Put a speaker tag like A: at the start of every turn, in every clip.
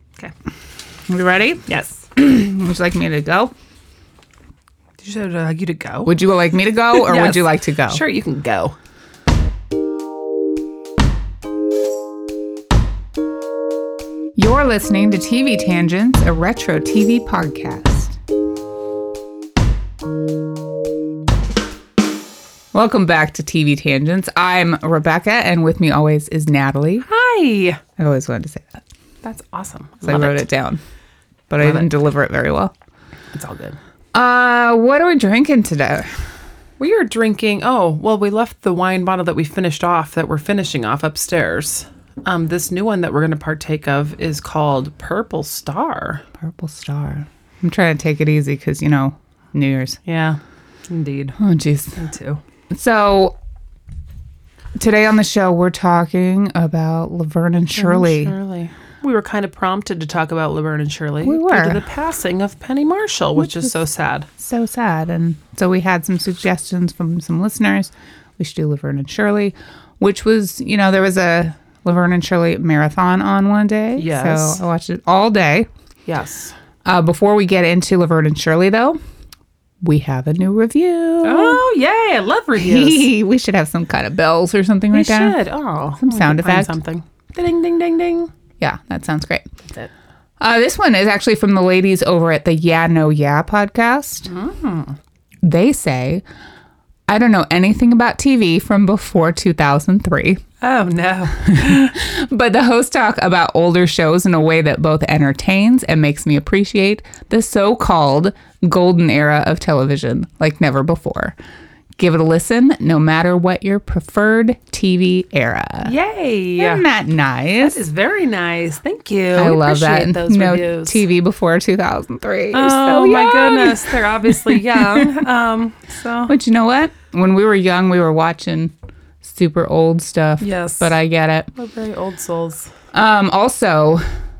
A: Okay.
B: Are you ready?
A: Yes.
B: Would you like me to go?
A: Did you say I'd like you to go?
B: Would you like me to go or
A: Yes.
B: would you like to go?
A: Sure, you can go.
B: You're listening to TV Tangents, a retro TV podcast. Welcome back to TV Tangents. I'm Rebecca, and with me always is Natalie.
A: Hi.
B: I always wanted to say that.
A: That's awesome.
B: So I wrote it down, but I didn't deliver it very well.
A: It's all good.
B: What are we drinking today?
A: We are drinking, we left the wine bottle that we finished off, that we're finishing off upstairs. This new one that we're going to partake of is called Purple Star.
B: Purple Star. I'm trying to take it easy because, New Year's.
A: Yeah, indeed.
B: Oh, jeez.
A: Me too.
B: So, today on the show, we're talking about Laverne and Shirley.
A: We were kind of prompted to talk about Laverne and Shirley.
B: We were.
A: Due to the passing of Penny Marshall, which is so sad.
B: So sad. And so we had some suggestions from some listeners. We should do Laverne and Shirley, which was, there was a Laverne and Shirley marathon on one day.
A: Yes.
B: So I watched it all day.
A: Yes.
B: Before we get into Laverne and Shirley, though, we have a new review.
A: Oh, yay. I love reviews.
B: We should have some kind of bells or something like that.
A: We should. Oh.
B: Some sound effect.
A: Something. Ding, ding, ding, ding.
B: Yeah, that sounds great.
A: That's it.
B: This one is actually from the ladies over at the Yeah No Yeah podcast.
A: Mm.
B: They say, I don't know anything about TV from before 2003.
A: Oh, no.
B: But the hosts talk about older shows in a way that both entertains and makes me appreciate the so-called golden era of television like never before. Give it a listen, no matter what your preferred TV era.
A: Yay.
B: Isn't that nice?
A: That is very nice. Thank you.
B: I love that.
A: Those
B: no
A: reviews.
B: TV before 2003. You're
A: Oh,
B: so
A: my
B: young.
A: goodness. They're obviously young.
B: But you know what? When we were young, we were watching super old stuff.
A: Yes.
B: But I get it.
A: We're very old souls.
B: Also,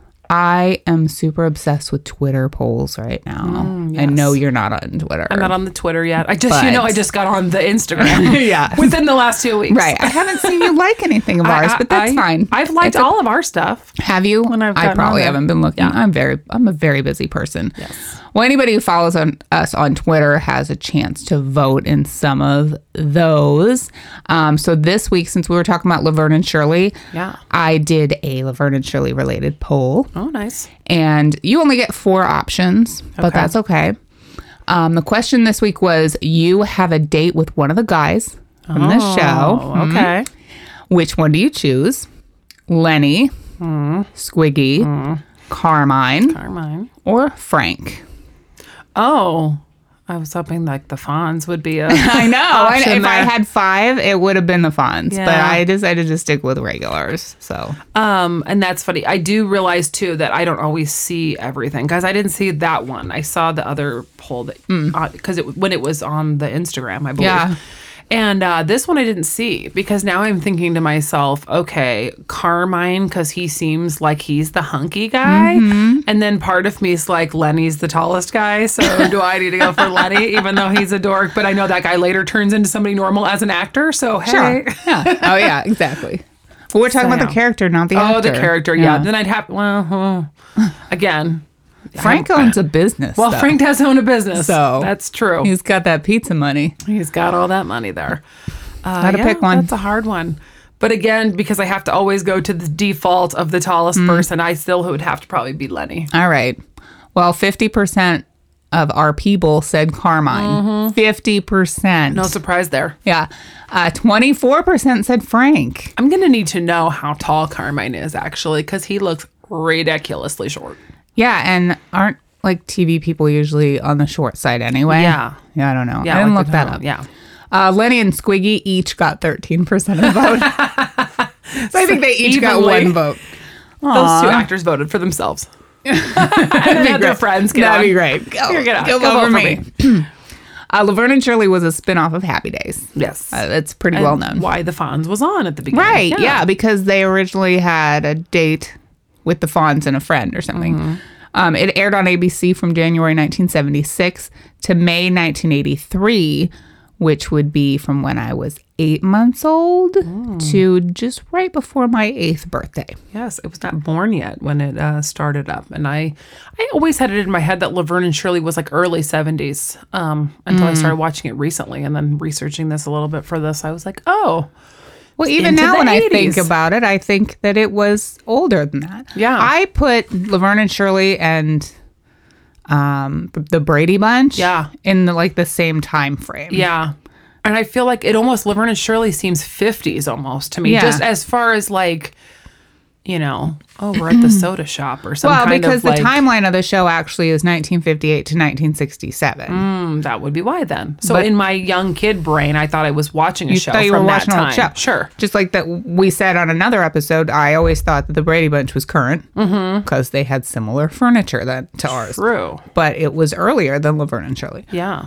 B: I am super obsessed with Twitter polls right now.
A: Yes.
B: I know you're not on Twitter.
A: I'm not on the Twitter yet. I
B: But-
A: just got on the Instagram.
B: Yeah.
A: Within the last 2 weeks.
B: Right. I haven't seen you like anything of ours, but that's fine.
A: I've liked all of our stuff.
B: Have you?
A: When I've
B: I
A: gotten
B: probably
A: on there.
B: haven't been looking.
A: Yeah.
B: I'm a very busy person.
A: Yes.
B: Well, anybody who follows us on Twitter has a chance to vote in some of those. So this week, since we were talking about Laverne and Shirley,
A: Yeah.
B: I did a Laverne and Shirley related poll.
A: Oh, nice.
B: And you only get 4 options, but
A: Okay.
B: that's okay. The question this week was, you have a date with one of the guys from this show.
A: Oh, okay.
B: Which one do you choose? Lenny, Squiggy, Carmine,
A: Carmine.
B: or Frank?
A: Oh, I was hoping like the Fonz would be a
B: I know.
A: option
B: If I
A: there.
B: had 5, it would have been the Fonz.
A: Yeah.
B: But I decided to stick with regulars. So
A: And that's funny. I do realize too that I don't always see everything because I didn't see that one. I saw the other poll that because when it was on the Instagram, I believe.
B: Yeah.
A: And this one I didn't see because now I'm thinking to myself, okay, Carmine, because he seems like he's the hunky guy. And then part of me is like, Lenny's the tallest guy. So do I need to go for Lenny, even though he's a dork? But I know that guy later turns into somebody normal as an actor. So, hey.
B: sure. Yeah. Oh, yeah, exactly. But we're talking about the character, not the actor.
A: Oh, the character. Yeah. Then I'd have, again.
B: Frank owns a business.
A: Well,
B: though.
A: Frank does own a business.
B: So
A: that's true.
B: He's got that pizza money.
A: He's got all that money there.
B: Gotta pick one.
A: That's a hard one. But again, because I have to always go to the default of the tallest person, I still would have to probably be Lenny.
B: All right. Well, 50% of our people said Carmine. 50%.
A: No surprise there.
B: Yeah. 24% said Frank.
A: I'm going to need to know how tall Carmine is, actually, because he looks ridiculously short.
B: Yeah, and aren't like TV people usually on the short side anyway?
A: Yeah.
B: Yeah, I don't know.
A: Yeah,
B: I didn't
A: like
B: look that up.
A: Yeah.
B: Lenny and Squiggy each got 13% of the vote. So I think they each got
A: Evenly.
B: 1 vote.
A: Those 2 actors voted for themselves. And then had their friends get
B: That'd
A: on.
B: be great. Go,
A: Here, get on.
B: go
A: Go
B: vote
A: vote
B: for me. Laverne and Shirley was a spinoff of Happy Days.
A: Yes.
B: It's pretty well known.
A: Why the Fonz was on at the beginning.
B: Right, yeah, because they originally had a date with the Fonz and a friend or something. It aired on ABC from January 1976 to May 1983, which would be from when I was 8 months old to just right before my 8th birthday.
A: Yes, it was not born yet when it started up. And I always had it in my head that Laverne and Shirley was like early 70s until I started watching it recently. And then researching this a little bit for this, I was like, oh.
B: Well, even now when I think about it, I think that it was older than that.
A: Yeah.
B: I put Laverne and Shirley and the Brady Bunch in the same time frame.
A: Yeah. And I feel like it almost, Laverne and Shirley seems 50s almost to me.
B: Yeah.
A: Just as far as like, you know, we're at the soda shop or something.
B: Well, because the timeline of the show actually is 1958 to 1967.
A: That would be why then. So in my young kid brain, I thought I was watching a show from that time. Show.
B: Sure. Just like that we said on another episode, I always thought that the Brady Bunch was current because they had similar furniture to ours.
A: True.
B: But it was earlier than Laverne and Shirley.
A: Yeah.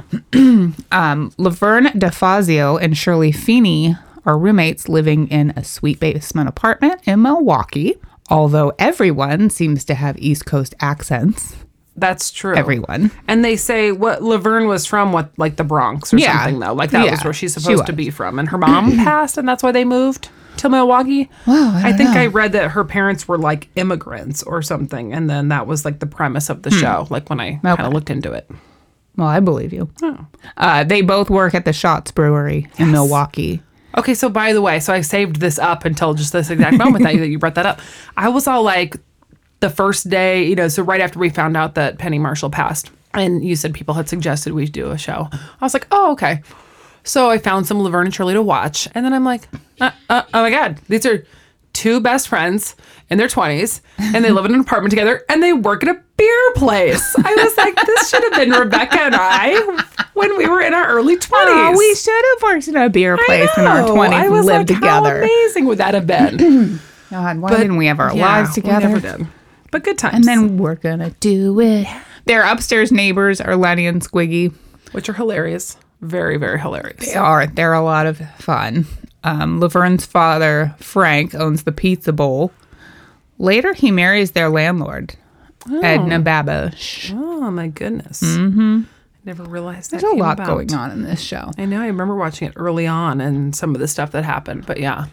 B: Laverne DeFazio and Shirley Feeney are roommates living in a sweet basement apartment in Milwaukee, although everyone seems to have East Coast accents.
A: That's true.
B: Everyone.
A: And they say what Laverne was from, like the Bronx or something, though. Like that was where she's supposed to be from. And her mom passed, and that's why they moved to Milwaukee.
B: Well, I think
A: I read that her parents were like immigrants or something. And then that was like the premise of the show, like when I kind of looked into it.
B: Well, I believe you. Oh. They both work at the Schatz Brewery in Milwaukee.
A: Okay, so by the way, I saved this up until just this exact moment that you brought that up. I was all like, the first day, so right after we found out that Penny Marshall passed, and you said people had suggested we do a show. I was like, oh, okay. So I found some Laverne and Shirley to watch, and then I'm like, oh my God, these are two best friends in their 20s, and they live in an apartment together, and they work at a beer place. I was like, this should have been Rebecca and I when we were in our early 20s.
B: Oh, we should have worked in a beer place in our 20s and lived together.
A: How amazing would that have been?
B: God, why didn't we have our lives together?
A: We never did. But good times.
B: And then we're going to do it. Their upstairs neighbors are Lenny and Squiggy.
A: Which are hilarious. Very, very hilarious.
B: They are. They're a lot of fun. Laverne's father, Frank, owns the Pizza Bowl. Later, he marries their landlord, Edna Babish.
A: Oh, my goodness. Mm-hmm. I never realized that.
B: There's a lot going on in this show.
A: I know. I remember watching it early on and some of the stuff that happened. But yeah.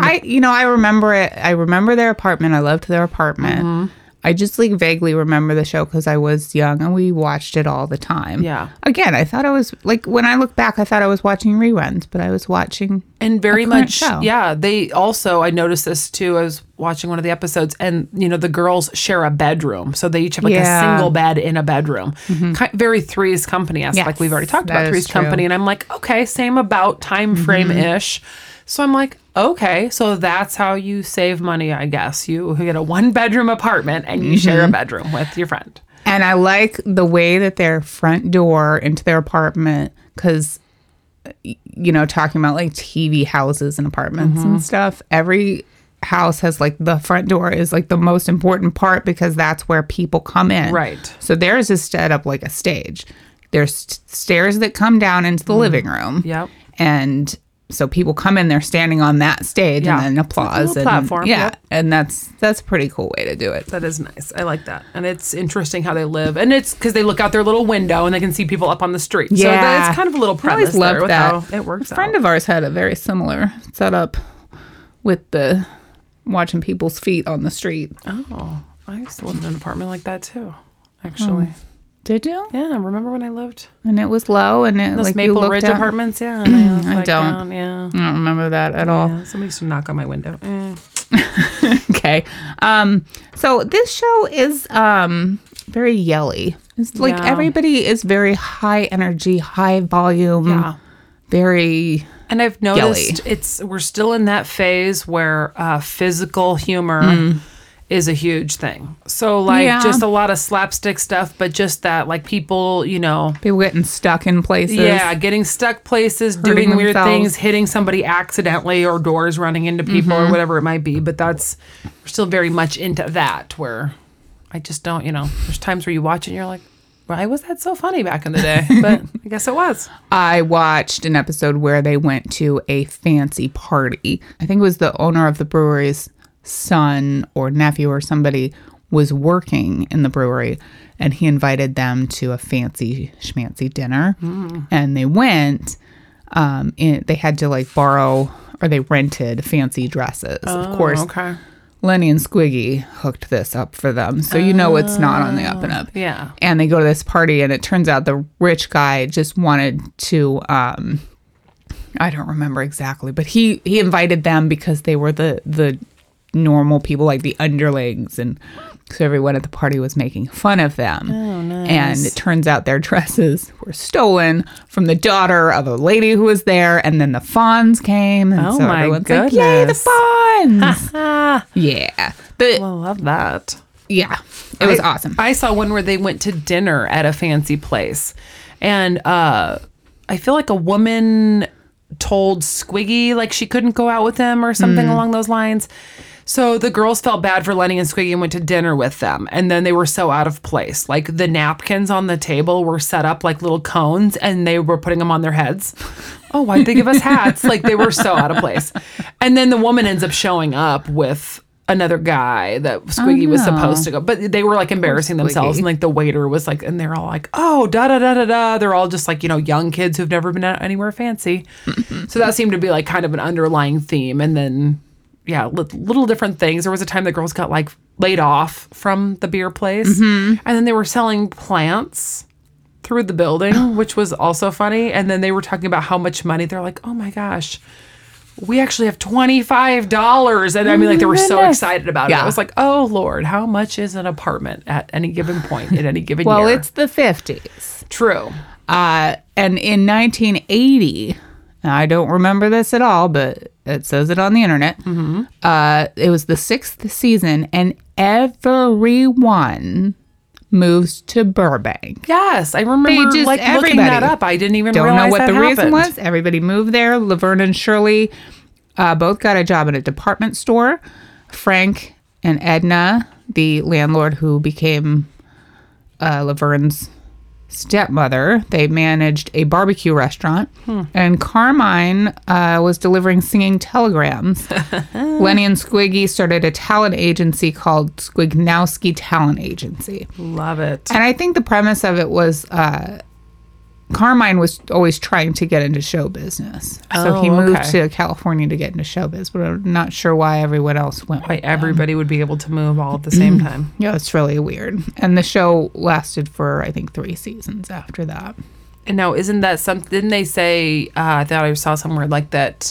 B: I remember it. I remember their apartment. I loved their apartment. Mm-hmm. I just vaguely remember the show because I was young and we watched it all the time.
A: Yeah.
B: Again, I thought I was when I look back, I thought I was watching reruns, but I was watching
A: and very much
B: show.
A: Yeah. They also, I noticed this too. I was watching one of the episodes, and the girls share a bedroom, so they each have a single bed in a bedroom. Mm-hmm. Very Three's Company-esque, like we've already talked about Three's Company, and I'm like, okay, same about time frame ish. So I'm like, okay, so that's how you save money, I guess. You get a 1-bedroom apartment and you share a bedroom with your friend.
B: And I like the way that their front door into their apartment, because, talking about TV houses and apartments and stuff, every house has the front door is the most important part because that's where people come in.
A: Right.
B: So theirs is set up like a stage. There's stairs that come down into the living room.
A: Yep.
B: And so people come in, they're standing on that stage and then applause.
A: It's a little platform.
B: Yeah. Yep. And that's a pretty cool way to do it.
A: That is nice. I like that. And it's interesting how they live. And it's because they look out their little window and they can see people up on the street. Yeah. So it's kind of a little premise there with how it works out.
B: A friend of ours had a very similar setup with the watching people's feet on the street.
A: Oh, I used to live in an apartment like that too, actually.
B: Did you?
A: Yeah, remember when I lived?
B: And it was low, and it
A: those Maple Ridge apartments. Yeah, and
B: I don't.
A: Yeah,
B: I don't remember that at all.
A: Somebody used to knock on my window.
B: Okay. So this show is very yelly. It's everybody is very high energy, high volume. Yeah. Very.
A: And I've noticed we're still in that phase where physical humor is a huge thing. So just a lot of slapstick stuff, but just that people,
B: people getting stuck in places.
A: Yeah, getting stuck places, doing weird things, hitting somebody accidentally, or doors running into people or whatever it might be. But we're still very much into that, where I just don't, there's times where you watch it and you're like, why was that so funny back in the day? But I guess it was.
B: I watched an episode where they went to a fancy party. I think it was the owner of the brewery's son or nephew or somebody was working in the brewery, and he invited them to a fancy schmancy dinner. And they went, They had to like borrow, or they rented fancy dresses. Of course,
A: Okay.
B: Lenny and Squiggy hooked this up for them. So it's not on the up and up.
A: Yeah.
B: And they go to this party, and it turns out the rich guy just wanted to, I don't remember exactly, but he invited them because they were the normal people, like the underlings. And so everyone at the party was making fun of them.
A: Oh, nice.
B: And it turns out their dresses were stolen from the daughter of a lady who was there. And then the Fonz came. And
A: Oh,
B: so
A: my
B: everyone's
A: goodness.
B: like, yay, the Fonz. Yeah.
A: Well, I love that.
B: Yeah. It was awesome.
A: I saw one where they went to dinner at a fancy place. And I feel like a woman told Squiggy like she couldn't go out with him or something along those lines. So the girls felt bad for Lenny and Squiggy and went to dinner with them. And then they were so out of place. Like the napkins on the table were set up like little cones and they were putting them on their heads. Oh, why'd they give us hats? Like they were so out of place. And then the woman ends up showing up with another guy that Squiggy was supposed to go. But they were like embarrassing themselves. And like the waiter was like, and they're all like, oh, da da da da da. They're all just like, young kids who've never been out anywhere fancy. So that seemed to be like kind of an underlying theme. And then, yeah, little different things. There was a time the girls got like laid off from the beer place. And then they were selling plants through the building, which was also funny. And then they were talking about how much money. They're like, oh my gosh, we actually have $25. And I mean, like they were so excited about it. I was like, oh Lord, how much is an apartment at any given point in any given year?
B: Well, it's the 50s.
A: True.
B: And in 1980, I don't remember this at all, but it says it on the internet. It was the 6th season, and everyone moves to Burbank.
A: Yes, I remember looking that up. I didn't even
B: Don't
A: realize
B: know what
A: that
B: the
A: happened.
B: reason was. Everybody moved there. Laverne and Shirley both got a job at a department store. Frank and Edna, the landlord who became Laverne's stepmother, they managed a barbecue restaurant. And Carmine was delivering singing telegrams. Lenny and Squiggy started a talent agency called Squignowski Talent Agency.
A: Love it.
B: And I think the premise of it was Carmine was always trying to get into show business. So he moved to California to get into showbiz, but I'm not sure why everyone else went.
A: Why everybody would be able to move all at the same time.
B: Yeah, it's really weird. And the show lasted for, I think, 3 seasons after that.
A: And now, isn't that something? Didn't they say? I thought I saw somewhere like that.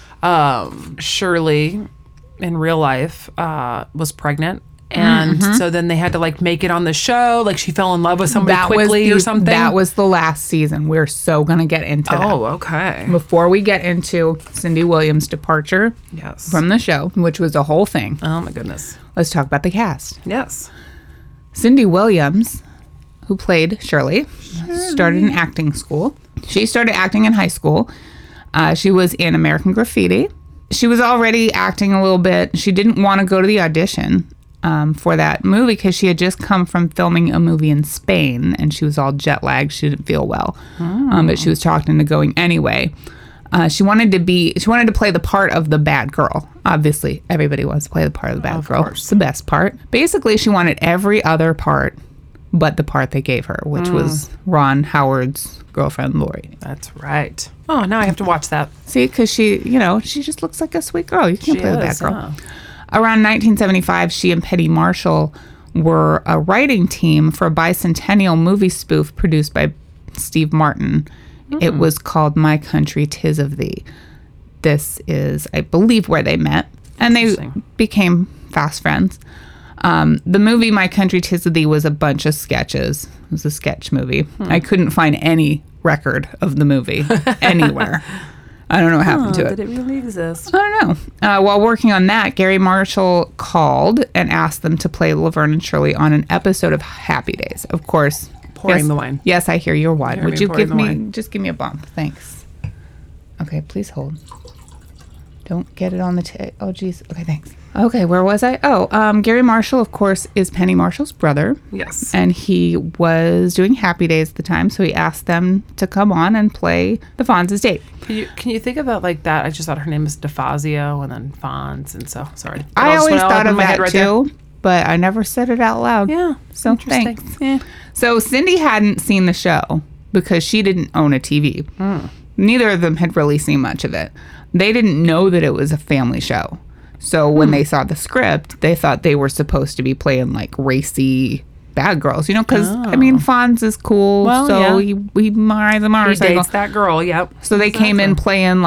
A: Shirley, in real life, was pregnant, and so then they had to like make it on the show. Like she fell in love with somebody quickly or something.
B: That was the last season. We're so gonna get into that.
A: Oh, okay.
B: Before we get into Cindy Williams' departure from the show, which was a whole thing.
A: Oh my goodness.
B: Let's talk about the cast.
A: Yes.
B: Cindy Williams, who played Shirley, started in acting school. She started acting in high school. She was in American Graffiti. She was already acting a little bit. She didn't want to go to the audition for that movie because she had just come from filming a movie in Spain and she was all jet lagged. She didn't feel well, but she was talked into going anyway. She wanted to play the part of the bad girl. Obviously, everybody wants to play the part of the bad girl.
A: Course.
B: It's the best part. Basically, she wanted every other part but the part they gave her, which was Ron Howard's girlfriend, Lori.
A: That's right. Oh, now I have to watch that.
B: See, because she just looks like a sweet girl. You can't play the bad girl.
A: Huh?
B: Around 1975, she and Penny Marshall were a writing team for a bicentennial movie spoof produced by Steve Martin. It was called My Country, 'Tis of Thee. This is, I believe, where they met. And they became fast friends. The movie My Country, 'Tis of Thee was a bunch of sketches. It was a sketch movie. I couldn't find any record of the movie anywhere. I don't know what happened to it.
A: Did it really exist?
B: I don't know. While working on that, Gary Marshall called and asked them to play Laverne and Shirley on an episode of Happy Days. Of course.
A: Pouring the wine.
B: Yes, I hear your wine. Would you just give me a bump? Thanks. Okay, please hold. Don't get it on the oh, geez. Okay, thanks. Okay, where was I? Gary Marshall, of course, is Penny Marshall's brother.
A: Yes.
B: And he was doing Happy Days at the time, so he asked them to come on and play the Fonz's date.
A: Can you think about like that? I just thought her name was DeFazio and then Fonz, and so sorry.
B: I always thought of that too, but I never said it out loud.
A: Yeah.
B: So thanks. Yeah. So Cindy hadn't seen the show because she didn't own a TV. neither of them had really seen much of it. They didn't know that it was a family show. So when they saw the script, they thought they were supposed to be playing like racy bad girls, you know, because I mean, Fonz is cool.
A: Well,
B: so
A: yeah.
B: he rides a
A: He
B: motorcycle.
A: dates that girl. Yep.
B: So they came in playing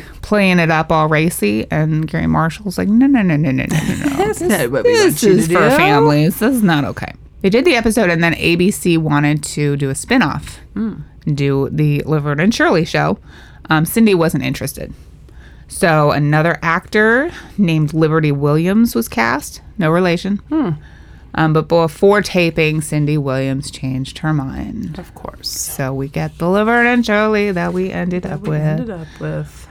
B: it up all racy, and Gary Marshall's like, no.
A: That's not what we want
B: This
A: you
B: is
A: to
B: for
A: do.
B: families. This is not okay. They did the episode, and then ABC wanted to do a spinoff, do the Laverne and Shirley show. Cindy wasn't interested. So another actor named Liberty Williams was cast. No relation. But before taping, Cindy Williams changed her mind.
A: Of course.
B: So we get the Laverne and Shirley that we ended up with.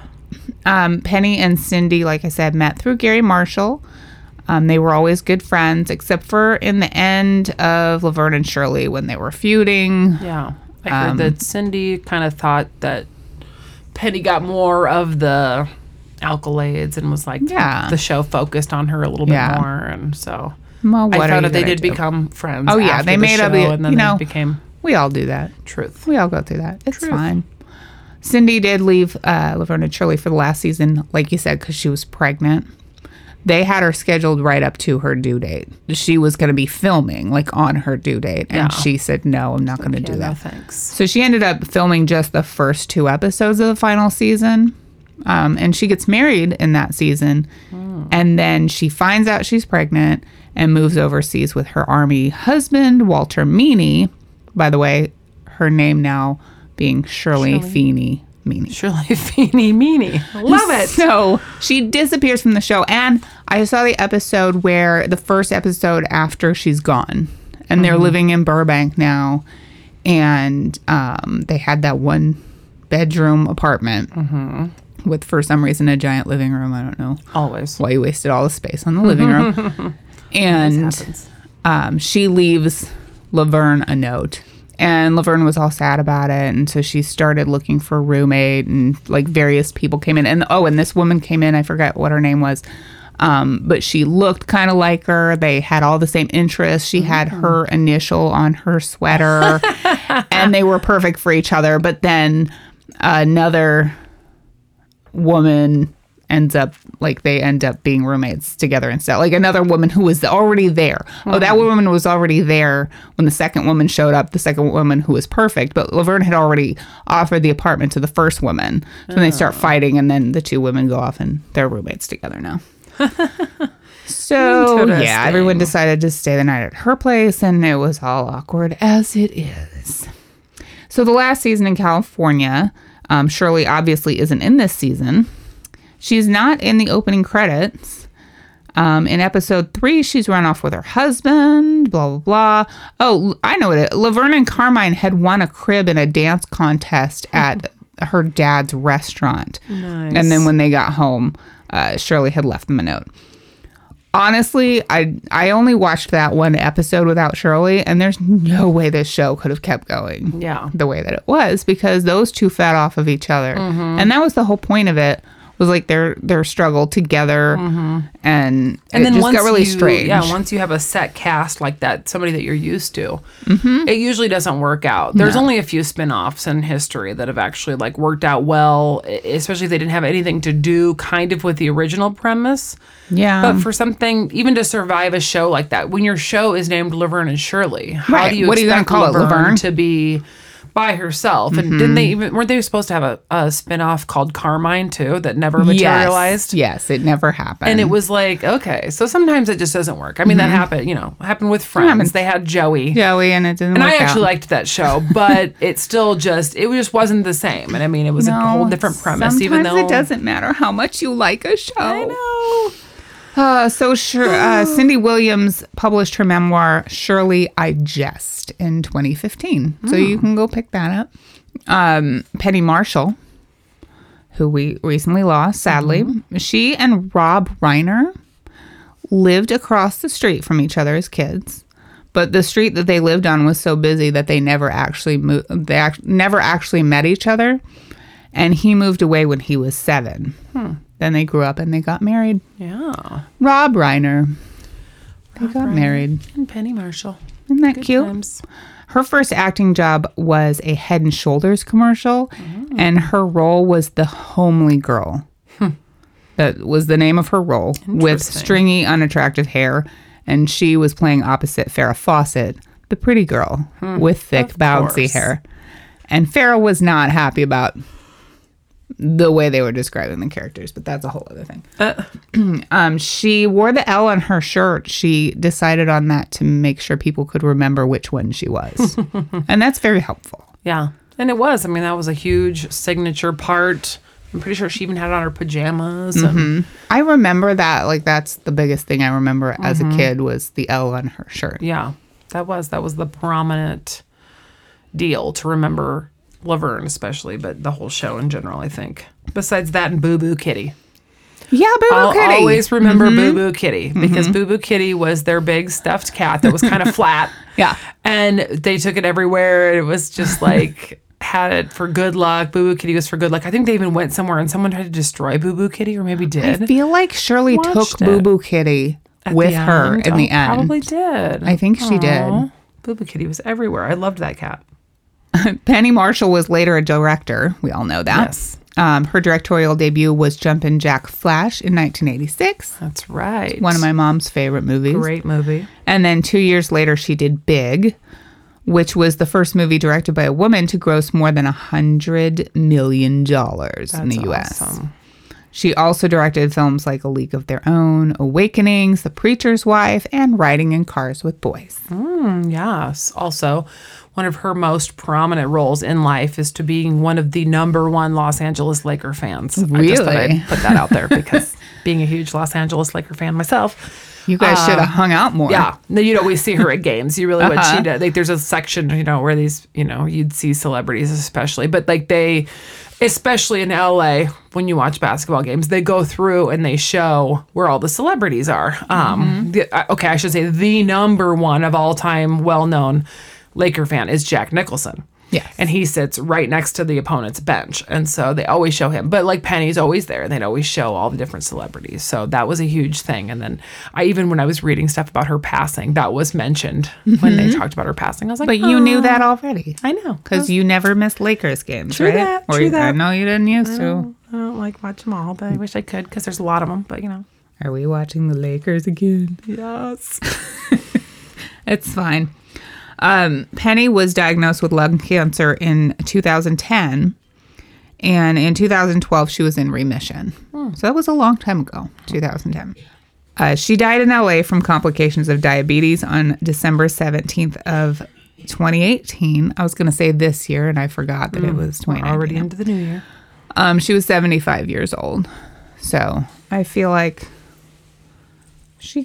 B: Penny and Cindy, like I said, met through Gary Marshall. They were always good friends, except for in the end of Laverne and Shirley when they were feuding.
A: Yeah. I heard that Cindy kind of thought that Penny got more of the accolades and was like, the show focused on her a little bit more. And so
B: Well,
A: I found out they did become friends.
B: Oh, yeah.
A: After
B: They made up,
A: and then
B: you know,
A: they became
B: we all do that.
A: truth.
B: We all go through that. It's
A: Truth.
B: fine. Cindy did leave Laverne and Shirley for the last season, like you said, because she was pregnant. They had her scheduled right up to her due date. She was going to be filming like on her due date. And she said, no, I'm not going to do that.
A: No, thanks.
B: So she ended up filming just the first 2 episodes of the final season. And she gets married in that season. And then she finds out she's pregnant and moves overseas with her army husband, Walter Meany. By the way, her name now being Shirley Feeney Meany.
A: Shirley Feeney Meany. Love it.
B: So she disappears from the show. And I saw the episode where the first episode after she's gone. And they're living in Burbank now. And they had that 1 bedroom apartment with, for some reason, a giant living room. I don't know.
A: Always.
B: Why you wasted all the space on the living room. And she leaves Laverne a note. And Laverne was all sad about it. And so she started looking for a roommate, and like various people came in. And this woman came in. I forget what her name was. But she looked kind of like her. They had all the same interests. She had her initial on her sweater. And they were perfect for each other. But then another woman they end up being roommates together instead. Like another woman who was already there. Oh, that woman was already there when the second woman showed up, the second woman who was perfect. But Laverne had already offered the apartment to the first woman. So they start fighting, and then the 2 women go off and they're roommates together now. So, yeah, everyone decided to stay the night at her place, and it was all awkward as it is. So the last season in California, Shirley obviously isn't in this season. She's not in the opening credits. In episode 3, she's run off with her husband, blah, blah, blah. Oh, I know it. Laverne and Carmine had won a crib in a dance contest at her dad's restaurant.
A: Nice.
B: And then when they got home, Shirley had left them a note. Honestly, I only watched that 1 episode without Shirley, and there's no way this show could have kept going the way that it was, because those 2 fed off of each other. And that was the whole point of it. Was like their struggle together, and it
A: then
B: just got really strange.
A: Yeah, once you have a set cast like that, somebody that you're used to, it usually doesn't work out. There's only a few spin-offs in history that have actually like worked out well, especially if they didn't have anything to do kind of with the original premise.
B: Yeah.
A: But for something, even to survive a show like that, when your show is named Laverne and Shirley, how
B: Right.
A: do you
B: What are you gonna
A: expect
B: call it, Laverne?
A: to be by herself? And weren't they supposed to have a spin-off called Carmine too that never materialized?
B: Yes, it never happened.
A: And it was like, okay, so sometimes it just doesn't work. I mean, that happened with Friends. They had Joey.
B: Joey, and it didn't
A: And
B: work
A: I actually
B: out.
A: liked that show, but it just wasn't the same. And I mean, it was a whole different premise.
B: Sometimes
A: Even though
B: it doesn't matter how much you like a show.
A: I know.
B: Cindy Williams published her memoir, Shirley, I Jest, in 2015. So you can go pick that up. Penny Marshall, who we recently lost, sadly, she and Rob Reiner lived across the street from each other as kids. But the street that they lived on was so busy that they never actually never actually met each other. And he moved away when he was 7. Then they grew up and they got married.
A: Yeah.
B: Rob Reiner. They got married.
A: And Penny Marshall.
B: Isn't that
A: Good
B: cute?
A: times.
B: Her first acting job was a Head and Shoulders commercial. And her role was the homely girl. That was the name of her role, with stringy, unattractive hair. And she was playing opposite Farrah Fawcett, the pretty girl with thick, bouncy hair. And Farrah was not happy about the way they were describing the characters, but that's a whole other thing. She wore the L on her shirt. She decided on that to make sure people could remember which one she was. And that's very helpful.
A: Yeah. And it was. I mean, that was a huge signature part. I'm pretty sure she even had on her pajamas. And
B: I remember that. Like, that's the biggest thing I remember as a kid was the L on her shirt.
A: Yeah. That was the prominent deal to remember Laverne especially, but the whole show in general, I think. Besides that and Boo Boo Kitty.
B: Yeah, Boo Boo Kitty.
A: I'll always remember Boo Boo Kitty because Boo Boo Kitty was their big stuffed cat that was kind of flat.
B: Yeah.
A: And they took it everywhere. It was just like... had it for good luck. Boo Boo Kitty was for good luck. I think they even went somewhere and someone tried to destroy Boo Boo Kitty, or maybe did.
B: I feel like Shirley took Boo Boo Kitty with her in the end.
A: Probably did.
B: I think she did.
A: Boo Boo Kitty was everywhere. I loved that cat.
B: Penny Marshall was later a director. We all know that.
A: Yes.
B: Her directorial debut was Jumpin' Jack Flash in 1986.
A: That's right.
B: One of my mom's favorite movies.
A: Great movie.
B: And then 2 years later, she did Big, which was the first movie directed by a woman to gross more than $100 million in the U.S.
A: Awesome.
B: She also directed films like A League of Their Own, Awakenings, The Preacher's Wife, and Riding in Cars with Boys.
A: Yes. Also, one of her most prominent roles in life is to being one of the #1 Los Angeles Laker fans.
B: Really?
A: I just thought I'd put that out there because being a huge Los Angeles Laker fan myself.
B: You guys should have hung out more.
A: Yeah. You know, we see her at games. You really would. She did. Like, there's a section, you know, where these, you know, you'd see celebrities especially. But, like, they, especially in LA, when you watch basketball games, they go through and they show where all the celebrities are. I should say the #1 of all time well-known Laker fan is Jack Nicholson.
B: Yes.
A: And he sits right next to the opponent's bench. And so they always show him. But like Penny's always there. And they'd always show all the different celebrities. So that was a huge thing. And then when I was reading stuff about her passing, that was mentioned when they talked about her passing. I was like,
B: But you knew that already.
A: I know.
B: Because you never missed Lakers games,
A: True
B: right?
A: that,
B: Or
A: true that.
B: I know you didn't used to.
A: I don't like watch them all, but I wish I could because there's a lot of them. But, you know.
B: Are we watching the Lakers again?
A: Yes.
B: It's fine. Penny was diagnosed with lung cancer in 2010, and in 2012 she was in remission. So that was a long time ago, 2010. She died in LA from complications of diabetes on December 17th of 2018. I was going to say this year, and I forgot that it was 2019.
A: Already into the new year.
B: She was 75 years old. So I feel like she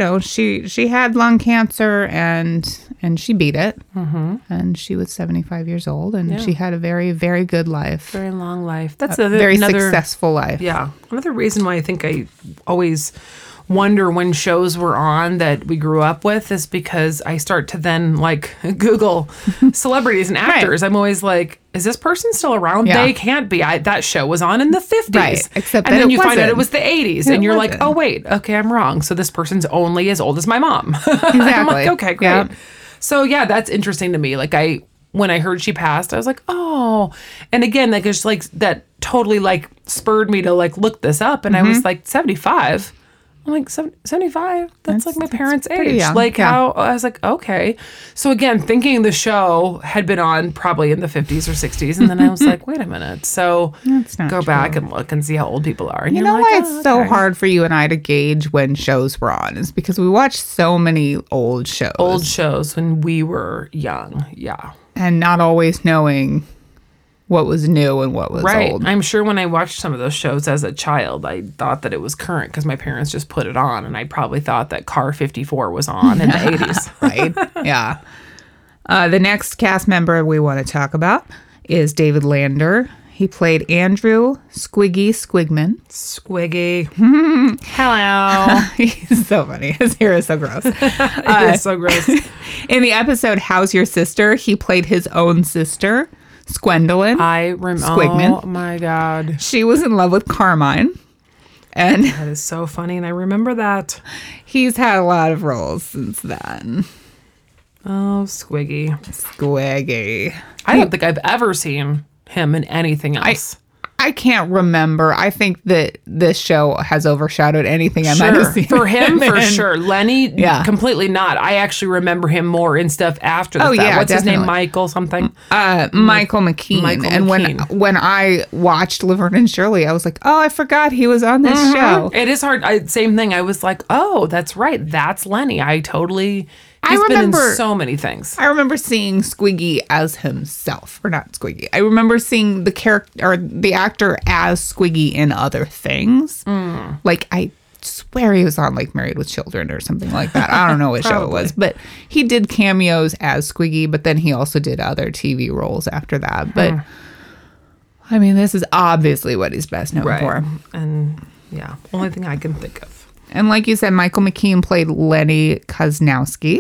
B: had lung cancer and she beat it. And she was 75 years old, and she had a very, very good life.
A: Very long life. That's
B: a very successful life.
A: Yeah. Another reason why I think I always wonder when shows were on that we grew up with is because I start to then like Google celebrities and actors. Right. I'm always like, is this person still around? Yeah. They can't be. That show was on in the 50s.
B: Right. Except
A: and
B: then
A: then
B: you
A: find out it was the 80s. And you're like, oh, wait, okay, I'm wrong. So this person's only as old as my mom.
B: Exactly.
A: I'm like, okay, great.
B: Yeah.
A: So yeah, that's interesting to me. Like when I heard she passed, I was like, oh. And again, like it's like that totally like spurred me to like look this up. And I was like, 75. I'm like, 75? That's like my parents' age.
B: Young.
A: Like how, I was like, okay. So again, thinking the show had been on probably in the 50s or 60s. And then I was like, wait a minute. So go back and look and see how old people are. And
B: you know why it's so hard for you and I to gauge when shows were on is because we watched so many old shows.
A: Old shows when we were young. Yeah.
B: And not always knowing what was new and what was old.
A: I'm sure when I watched some of those shows as a child, I thought that it was current because my parents just put it on, and I probably thought that Car 54 was on in the 80s.
B: Right? Yeah. The next cast member we want to talk about is David Lander. He played Andrew Squiggy Squigman.
A: Squiggy. Hello.
B: He's so funny. His hair is so gross.
A: It is so gross.
B: In the episode How's Your Sister, he played his own sister, Squendolyn. Squigman.
A: Oh my God.
B: She was in love with Carmine. And
A: that is so funny, and I remember that.
B: He's had a lot of roles since then.
A: Oh, Squiggy.
B: Squiggy.
A: I don't think I've ever seen him in anything else.
B: I can't remember. I think that this show has overshadowed anything I might have seen.
A: For him, for sure. Lenny,
B: Yeah.
A: completely not. I actually remember him more in stuff after the fact.
B: yeah,
A: What's his name?
B: definitely.
A: Michael something?
B: Michael McKean.
A: Michael
B: and
A: McKean.
B: when I watched Laverne and Shirley, I was like, oh, I forgot he was on this show.
A: It is hard. Same thing. I was like, oh, that's right. That's Lenny. I totally...
B: I
A: He's been
B: remember-
A: in so many things.
B: I remember seeing Squiggy as himself, or not Squiggy. I remember seeing the character or the actor as Squiggy in other things. Like I swear he was on like Married with Children or something like that. I don't know what show it was, but he did cameos as Squiggy. But then he also did other TV roles after that. But I mean, this is obviously what he's best known for.
A: And yeah, only thing I can think of.
B: And like you said, Michael McKean played Lenny Kozlowski.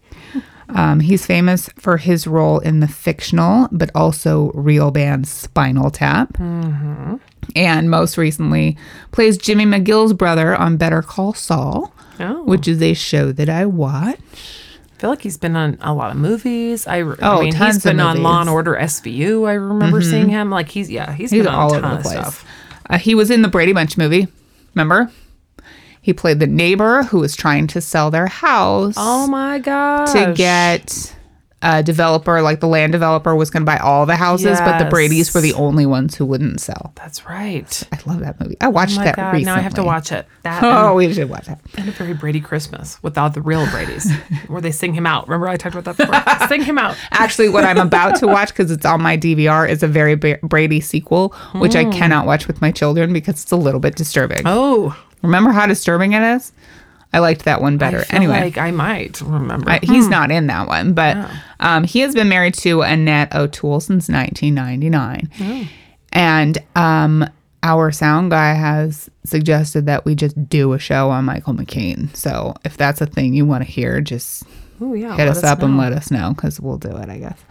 B: He's famous for his role in the fictional but also real band Spinal Tap. And most recently plays Jimmy McGill's brother on Better Call Saul, which is a show that I watch.
A: I feel like he's been on a lot of movies. I mean,
B: tons
A: he's been
B: of
A: on Law and
B: movies.
A: Order SVU. I remember seeing him. Like he's been on
B: all
A: a
B: over
A: ton
B: the
A: of
B: place.
A: stuff.
B: He was in the Brady Bunch movie. Remember? He played the neighbor who was trying to sell their house.
A: Oh my gosh.
B: To get a developer, like the land developer was going to buy all the houses, but the
A: Yes.
B: Bradys were the only ones who wouldn't sell.
A: That's right.
B: I love that movie. I watched
A: Oh my
B: that
A: God.
B: recently.
A: Now I have to watch it. That
B: Oh, we should watch that.
A: and a very Brady Christmas without the real Bradys, where they sing him out. Remember I talked about that before? Sing him out.
B: Actually, what I'm about to watch, because it's on my DVR, is a very Brady sequel, which I cannot watch with my children because it's a little bit disturbing.
A: Oh,
B: Remember how disturbing it is? I liked that one better.
A: I feel
B: Anyway.
A: like I might remember.
B: He's not in that one, but he has been married to Annette O'Toole since 1999. And our sound guy has suggested that we just do a show on Michael McKean. So if that's a thing you want to hear, just
A: Ooh, yeah,
B: hit
A: let
B: us up and
A: know.
B: let us know because we'll do it, I guess.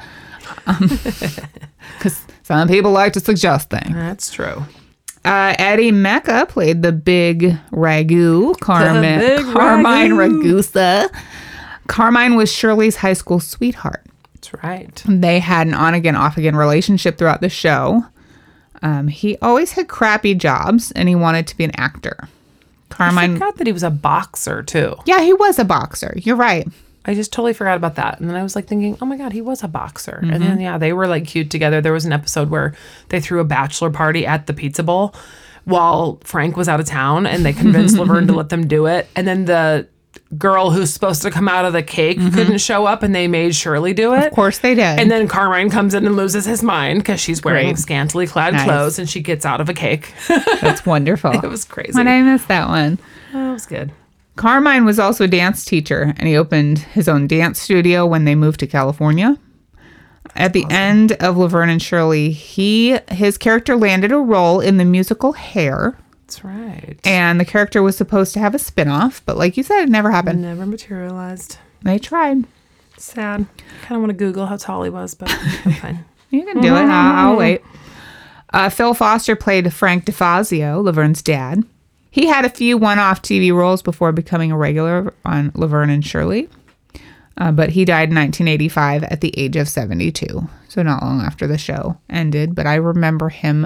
B: Because some people like to suggest things.
A: That's true.
B: Eddie Mecca played the big ragu,
A: big
B: Carmine
A: ragu.
B: Ragusa. Carmine was Shirley's high school sweetheart.
A: That's right.
B: They had an on-again, off-again relationship throughout the show. He always had crappy jobs, and he wanted to be an actor.
A: I
B: Carmine,
A: forgot that he was a boxer too.
B: yeah, he was a boxer. You're right.
A: I just totally forgot about that. And then I was like thinking, oh my God, he was a boxer. And
B: Mm-hmm.
A: then, yeah, they were like cute together. There was an episode where they threw a bachelor party at the Pizza Bowl while Frank was out of town and they convinced Laverne to let them do it. And then the girl who's supposed to come out of the cake couldn't show up and they made Shirley do it.
B: Mm-hmm. Of course they did.
A: And then Carmine comes in and loses his mind because she's wearing
B: Great.
A: scantily clad
B: Nice.
A: clothes and she gets out of a cake.
B: That's wonderful.
A: It was crazy.
B: When I missed that one.
A: Oh, it was good.
B: Carmine was also a dance teacher, and he opened his own dance studio when they moved to California. At the end of Laverne and Shirley, his character landed a role in the musical Hair,
A: That's right.
B: and the character was supposed to have a spinoff, but like you said, it never happened.
A: Never materialized.
B: They tried.
A: Sad. I kind of want to Google how tall he was, but I'm fine.
B: You can do it. I'll wait. Phil Foster played Frank DeFazio, Laverne's dad. He had a few one-off TV roles before becoming a regular on Laverne and Shirley. But he died in 1985 at the age of 72. So not long after the show ended. But I remember him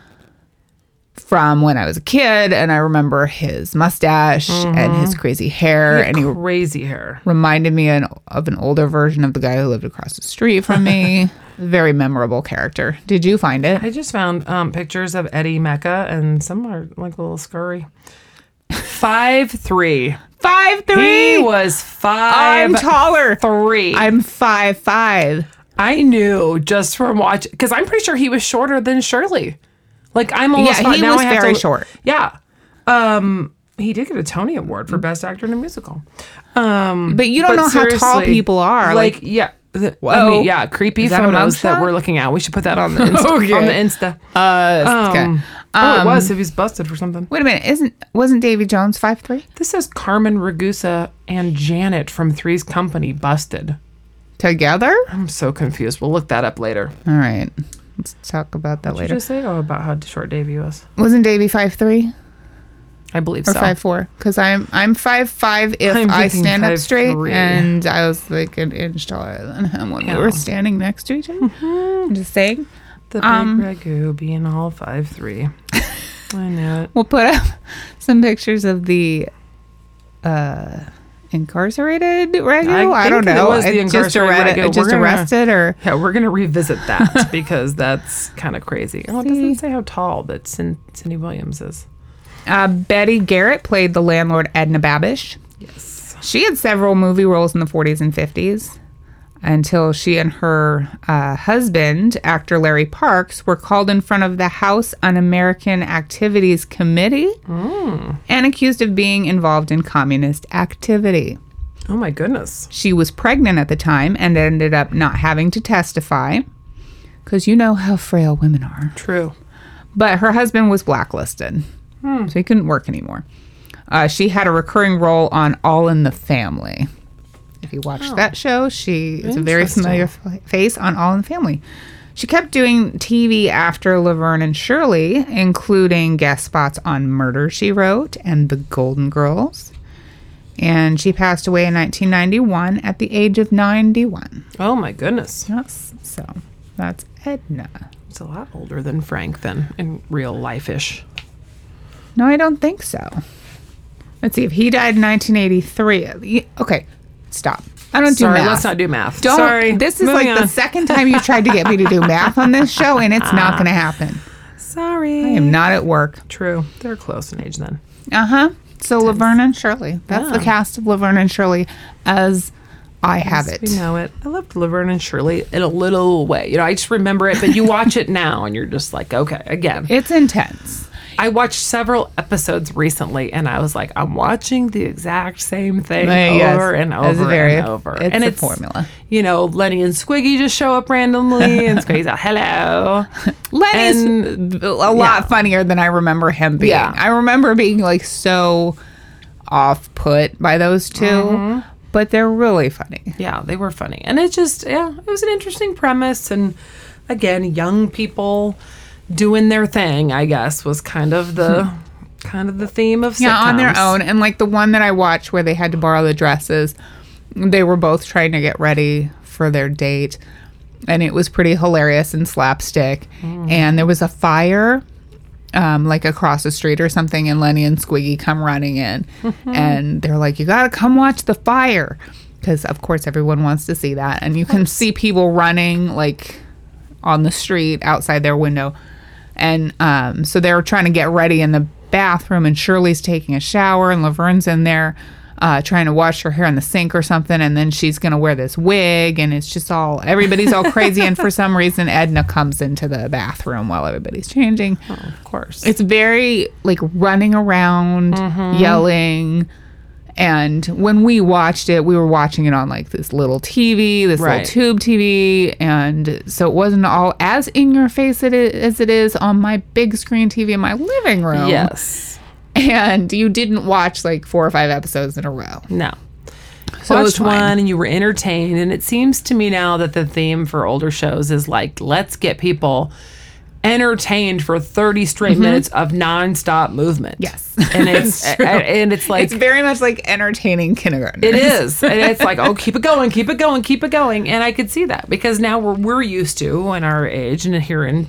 B: from when I was a kid. And I remember his mustache and his crazy hair. And he
A: Crazy hair.
B: reminded me of an older version of the guy who lived across the street from me. Very memorable character. Did you find it?
A: I just found pictures of Eddie Mecca, and some are like a little scurry. 5'3".
B: 5'3".
A: He was 5'3".
B: I'm taller. I'm 5'5".
A: I knew just from watching, because I'm pretty sure he was shorter than Shirley. Like I'm almost.
B: Yeah, he
A: now
B: was
A: I have
B: very
A: to-
B: short.
A: Yeah. He did get a Tony Award for Best Actor in a Musical.
B: But you don't know how tall
A: seriously,
B: people are.
A: Like, yeah. I
B: Whoa.
A: mean, yeah, creepy
B: Is that a
A: photos that
B: mugshot?
A: we're looking at. We should put that on the Insta.
B: Okay.
A: On the Insta.
B: okay.
A: It was if he's busted for something.
B: Wait a minute. Wasn't Davy Jones 5'3"?
A: This says Carmen Ragusa and Janet from Three's Company busted.
B: Together?
A: I'm so confused. We'll look that up later.
B: All right. Let's talk about that
A: Did you
B: later.
A: just say about how short Davey was?
B: Wasn't Davy 5'3"
A: I believe
B: or
A: so.
B: 5'4"? Because I'm 5'5" if
A: I'm
B: I
A: thinking
B: stand up straight,
A: 5'3".
B: and I was like an inch taller than him when we were standing next to each other. I'm just saying.
A: The big ragu being all 5'3". I know it.
B: We'll put up some pictures of the incarcerated ragu. I don't know.
A: It was the incarcerated ragu.
B: Just arrested, or
A: yeah, we're gonna revisit that because that's kind of crazy. Oh, it doesn't say how tall that Cindy Williams is.
B: Betty Garrett played the landlord Edna Babish.
A: Yes,
B: she had several movie roles in the 40s and 50s until she and her husband, actor Larry Parks, were called in front of the House Un-American Activities Committee and accused of being involved in communist activity.
A: Oh my goodness.
B: She was pregnant at the time and ended up not having to testify because you know how frail women are.
A: True.
B: But her husband was blacklisted, so he couldn't work anymore. She had a recurring role on All in the Family. If you watch that show, she is a very familiar face on All in the Family. She kept doing TV after Laverne and Shirley, including guest spots on Murder, She Wrote and The Golden Girls. And she passed away in 1991 at the age of 91.
A: Oh my goodness.
B: Yes. So that's Edna.
A: It's a lot older than Frank then in real life-ish.
B: No, I don't think so. Let's see. If he died in 1983. Okay. Stop. I don't do math.
A: Let's not do math.
B: Sorry. This is like the second time you tried to get me to do math on this show, and it's not going to happen.
A: Sorry.
B: I am not at work.
A: True. They're close in age then.
B: Uh-huh. So Laverne and Shirley. That's the cast of Laverne and Shirley as I have it.
A: We know it. I loved Laverne and Shirley in a little way. You know, I just remember it, but you watch it now and you're just like, okay, again.
B: It's intense.
A: I watched several episodes recently, and I was like, I'm watching the exact same thing over and over and over.
B: It's a formula.
A: You know, Lenny and Squiggy just show up randomly, and Squiggy's like, hello.
B: Lenny's a lot funnier than I remember him being.
A: Yeah.
B: I remember being like so off-put by those two, but they're really funny.
A: Yeah, they were funny. And it just, it was an interesting premise. And again, young people doing their thing, I guess, was kind of the theme of sitcoms.
B: Yeah, on their own. And like the one that I watched where they had to borrow the dresses, they were both trying to get ready for their date, and it was pretty hilarious and slapstick. And there was a fire like across the street or something, and Lenny and Squiggy come running in and they're like, you gotta come watch the fire, because of course everyone wants to see that. And you can see people running like on the street outside their window. And so they were trying to get ready in the bathroom, and Shirley's taking a shower, and Laverne's in there trying to wash her hair in the sink or something, and then she's going to wear this wig, and it's just everybody's all crazy. And for some reason, Edna comes into the bathroom while everybody's changing.
A: Oh, of course.
B: It's very, like, running around, yelling. And when we watched it, we were watching it on like this little TV, this little tube TV. And so it wasn't all as in your face as it is on my big screen TV in my living room.
A: Yes.
B: And you didn't watch like 4 or 5 episodes in a row.
A: No.
B: So
A: watched one and you were entertained. And it seems to me now that the theme for older shows is like, let's get people entertained for 30 straight minutes of nonstop movement.
B: Yes.
A: And it's like,
B: it's very much like entertaining kindergartners.
A: It is. And it's like, oh, keep it going, keep it going, keep it going. And I could see that because now we're used to, in our age and here in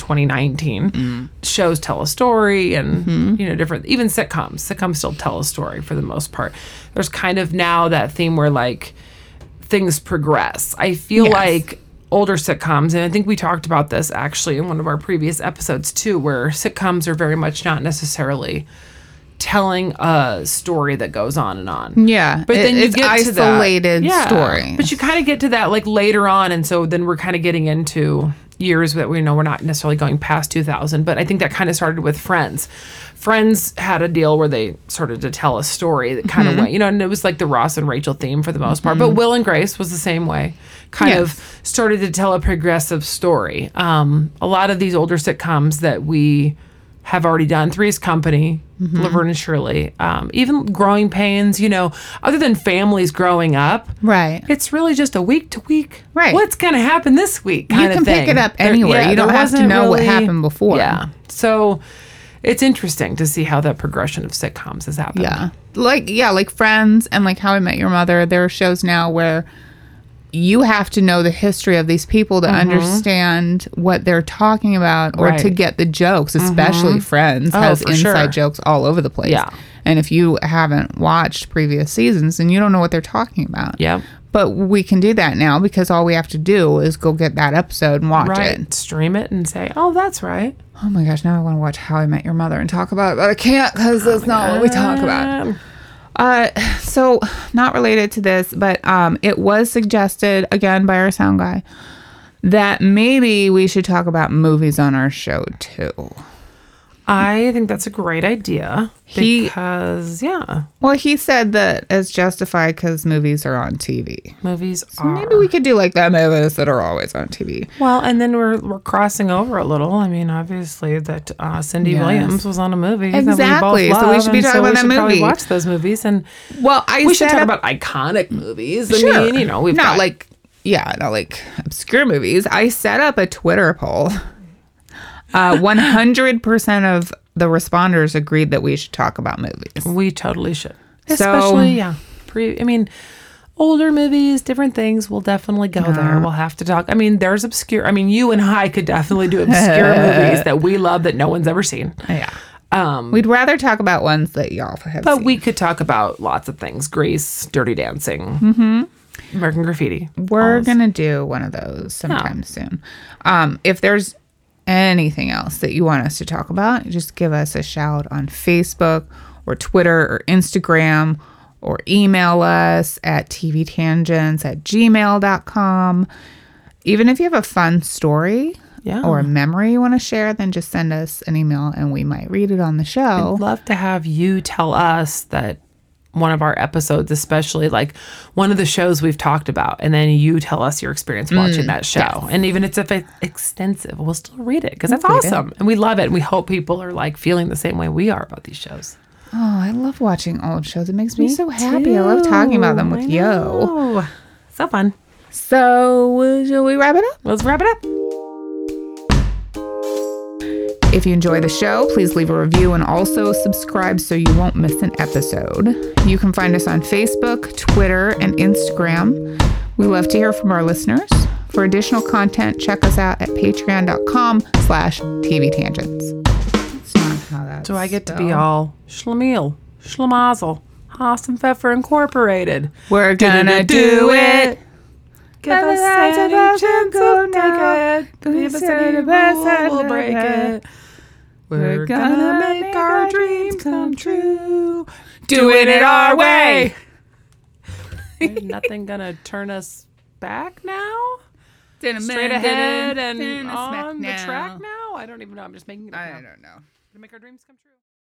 A: 2019, shows tell a story and, you know, different, even sitcoms. Sitcoms still tell a story for the most part. There's kind of now that theme where like things progress. I feel like older sitcoms, and I think we talked about this actually in one of our previous episodes too, where sitcoms are very much not necessarily telling a story that goes on and on.
B: Yeah.
A: But then
B: it's
A: you get
B: isolated
A: to that
B: story.
A: But you kind of get to that like later on, and so then we're kind of getting into years that we know we're not necessarily going past 2000, but I think that kind of started with Friends. Friends had a deal where they started to tell a story that kind of went, you know, and it was like the Ross and Rachel theme for the most part. But Will and Grace was the same way. Kind of started to tell a progressive story. A lot of these older sitcoms that we have already done, Three's Company, Laverne and Shirley, even Growing Pains, you know, other than families growing up, it's really just a week to week. What's going to happen this week kind of thing.
B: You can pick it up anywhere. You don't have to know what happened before.
A: Yeah. So it's interesting to see how that progression of sitcoms has happened.
B: Like Friends and like How I Met Your Mother. There are shows now where you have to know the history of these people to understand what they're talking about or to get the jokes, especially Friends has inside jokes all over the place.
A: Yeah.
B: And if you haven't watched previous seasons, then you don't know what they're talking about.
A: Yep.
B: But we can do that now because all we have to do is go get that episode and watch it.
A: Stream it and say, oh, that's right.
B: Oh my gosh, now I want to watch How I Met Your Mother and talk about it, but I can't because that's not what we talk about. So not related to this, but it was suggested again by our sound guy that maybe we should talk about movies on our show too.
A: I think that's a great idea because,
B: Well, he said that it's justified because movies are on TV.
A: Movies
B: so maybe we could do like that movies that are always on TV.
A: Well, and then we're crossing over a little. I mean, obviously that Cindy Williams was on a movie
B: exactly.
A: That we both love,
B: so we should be talking about that movie.
A: Probably watch those movies and we should talk about iconic movies. I mean, we've
B: not like obscure movies. I set up a Twitter poll. 100% of the responders agreed that we should talk about movies.
A: We totally should. Especially, older movies, different things. We'll definitely go there. We'll have to talk. I mean, there's obscure. I mean, you and I could definitely do obscure movies that we love that no one's ever seen.
B: Yeah. We'd rather talk about ones that y'all have seen.
A: But we could talk about lots of things. Grease, Dirty Dancing, American Graffiti.
B: We're going to do one of those sometime soon. If there's anything else that you want us to talk about, just give us a shout on Facebook or Twitter or Instagram or email us at tvtangents@gmail.com. Even if you have a fun story or a memory you want to share, then just send us an email and we might read it on the show.
A: I'd love to have you tell us that one of our episodes, especially like one of the shows we've talked about, and then you tell us your experience watching that show. Yes. And even if it's extensive, we'll still read it because that's awesome. And we love it. And we hope people are like feeling the same way we are about these shows.
B: Oh, I love watching old shows. It makes me so happy. I love talking about them with you.
A: So fun.
B: So, shall we wrap it up?
A: Let's wrap it up.
B: If you enjoy the show, please leave a review and also subscribe so you won't miss an episode. You can find us on Facebook, Twitter, and Instagram. We love to hear from our listeners. For additional content, check us out at patreon.com/tvtangents. That's not how that's
A: So I get to be all Schlemiel, Schlemazel, Haas and Pfeffer Incorporated.
B: We're gonna do it.
A: Give us any chance to take it. Give us any rule, we'll break it. We're gonna make our dreams come true.
B: Doing it our way.
A: Ain't nothing gonna turn us back now? Straight ahead and on the track now? I don't even know. I'm just making it up.
B: I don't know.
A: To make our dreams come true.